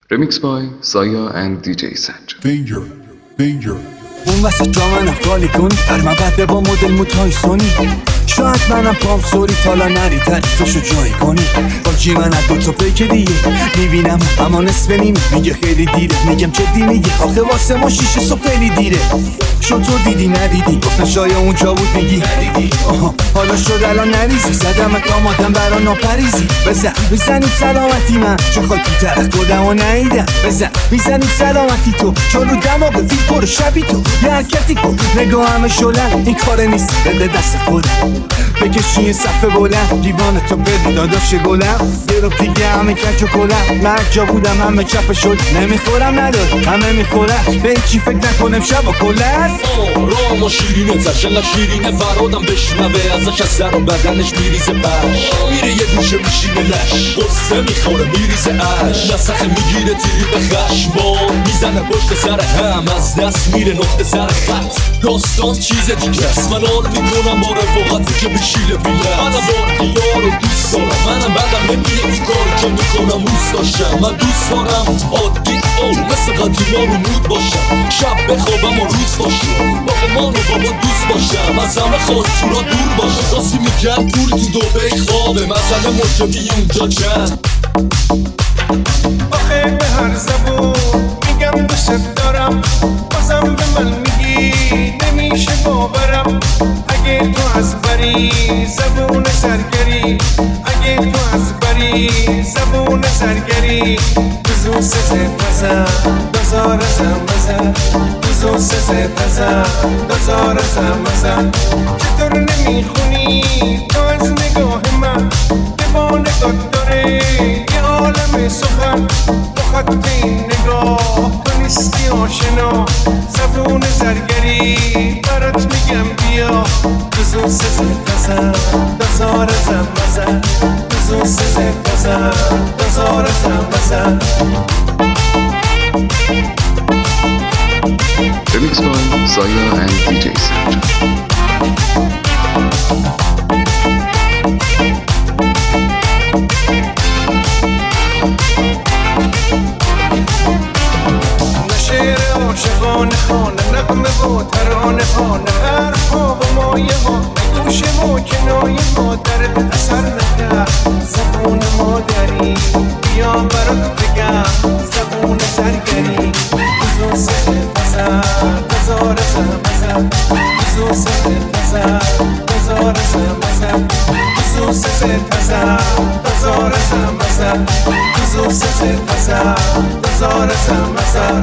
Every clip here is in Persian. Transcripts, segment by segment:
Remix by Saya and DJ Sanj. Danger. اون وسط جا منم خالی کنی هرمن بده با مدل موتای سونی شاید منم پام سوری تالا نری تعریفشو جایی کنی با جی من از دوتا پیک دیگه میبینم اما نصف نیمی میگه خیلی دیره میگم جدی میگه آخه واسه ما 6 صبح خیلی دیره شو تو دیدی ندیدی گفتن شاید اونجا بود میگی ندیدی حالا شد الان نریزی زدمت آمادم برا ناپریزی بزن میزنیم سلامتی من چون خاکی ترخ خودم و نهیدم بزن میزنیم سلامتی تو جلو دماغ فیل پر شبی تو یه حرکتی کن نگاه همه شلن این کار نیست بده دست خودم بکشی یه صفحه بلند دیوانه تو بدی داداش گلم یه رو دیگه همه کج و کلم مرگ جا بودم همه چپ شد نمیخورم نداد همه میخورم به چی فکر نکنم شب و کلن رام و شیرینه تشنه شیرینه فرادم بشنوه ازش از سر و بدنش میریزه بش میره یه گوشه میشینه لش قصه میخوره میریزه اش نسخه میگیره تیری به خشبان میزنه پشت سر هم از دست میره نقطه سر خط داستان چیز دیگه است من آن میکنم با رفاقتی که بشیله بیره منم بار دیار رو دوست دارم منم بعدم نمیاد کاری که میکنم دوست داشتم من دوست دارم عادی مثل قدیما رو مود باشم شب بخوابم و روز باشم با مامان و بابا دوست باشم از همه خاطرها دور باشم راستی میگم پول تو دبی خوابه مثلا مرجبی اونجا چند آخه به هر زبون میگم دوست دارم بازم به من میگی نمیشه باورم اگه تو از بری زبون سرگری اگه تو از بری زبون سرگری بزو سزه تزم دازار زم بزو سزه تزم دازار زم چطور نمیخونی تو از نگاه من با نگاه داره یه عالم سخن با خط این نگاه تو نیستی آشنا زبون زرگری برات میگم بیا بزو سزه تزم دازار زم بزو سزه تزم دازار زم Remix by Saya and DJ Sanj. عاشقانه خانه نغمه و ترانه ها نه حرف ها و مایه ها نه گوش ما کنایه ما درد اثر نکرد زبون مادری بیا برات بگم زبون زرگری بزو سه تزم بزار زم بزو سه تزم بزار زم بزو سه تزم بزار زم بزو سه تزم بزار زم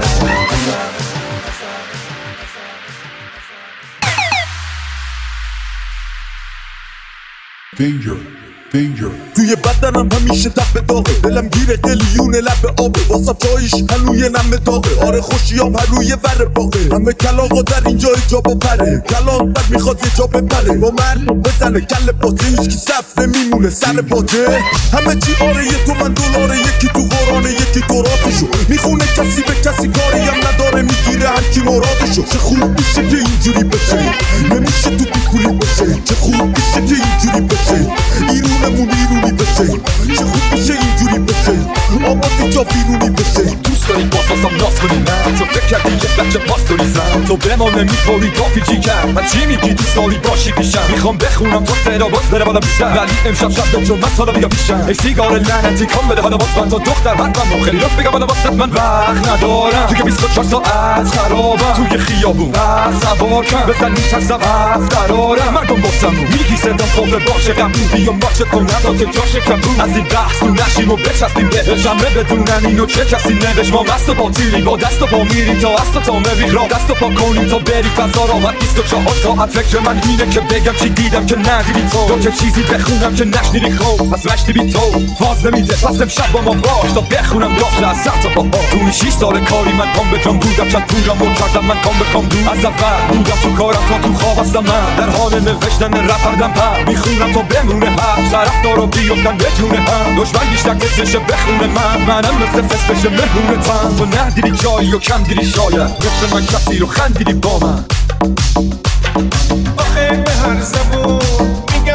Danger. توی بدنم همیشه تب داغه دلم گیره قلیون لب آبه واسه چایش هنوی نم داغه آره خوشیام هنوی ور باغه همه کلاغا در اینجا جا با پره کلاغ بد میخواد یه جا بپره با من بزنه کل باته هیچکی صف نمیمونه سر باته همه چی آره یه تو من دلاره یکی تو قرآنه یکی تو راتشو میخونه کسی به کسی کاری هم نداره میگیره هرکی مرادشو چه خوب میشه که اینجوری بشه نمیشه تو بیکولی بشه چه خوب میشه که اینجوری بشه ایرونمون ایرونی بشه چه خوب میشه اینجوری بشه آبادی جا بیرونی بشه دوست داری باز بازم ناز کنی نه تو فکر کردی یه بچه پاستوری زن تو به ما نمیخوری کافی جی کرد من چی میگی دوست داری باشی پیشم میخوام بخونم تا سرا باز بره بالا بیشتر ولی امشب شب جون من سالا بیا پیشم ای سیگار لعنتی کام بده حالا باز من تا دختر حتما خیلی لطف بگم حالا واسه من وقت ندارم توی 24 ساعت خرابم توی خیابون سوار کن بزن میترسم از قرارم مردم باسم میگی صدام خوبه باشه قبول بیام باشه کنم تا جاش کبون از این بحث تو نشیم و بچستیم بهش همه بدونن اینو چه کسی نوشت ما مست و باطیلی با دست و پا میریم تا از تا موی را دست و پا کنیم تا بری فضا راحت 24 ساعت فکر من اینه که بگم چی دیدم که ندیدی تو یا که چیزی بخونم که نشنیدی خوب پس مشتی بی تو فاز نمیده پس امشب با ما باش تا بخونم داخل از سر تا پا تو 6 سال کاری من کام به جام بودم چند پولم و کردم من کام به کام دو از اول بودم تو کارم تا تو خواب هستم من در حال نوشتن رپ هردم پر میخونم تا بمونه هر طرفدارو بیفتن به جون هم دشمن بیشتر کششه بخونه منم مثل فس بشه مهمونه تن تو ندیدی جایی و کم دیدی شاید مثل من کسی رو خندیدی با من آخه به هر زبون میگم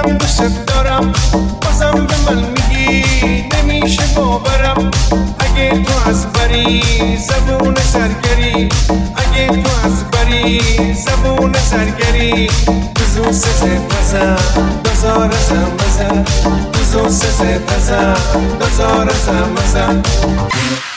میگم دوست دارم بازم به من میگی نمیشه باورم اگه تو از بری زبون سرگری اگه تو از بری زبون سرگری دوزو سزه تزه دزار زمزه دوزو سزه تزه دزار زمزه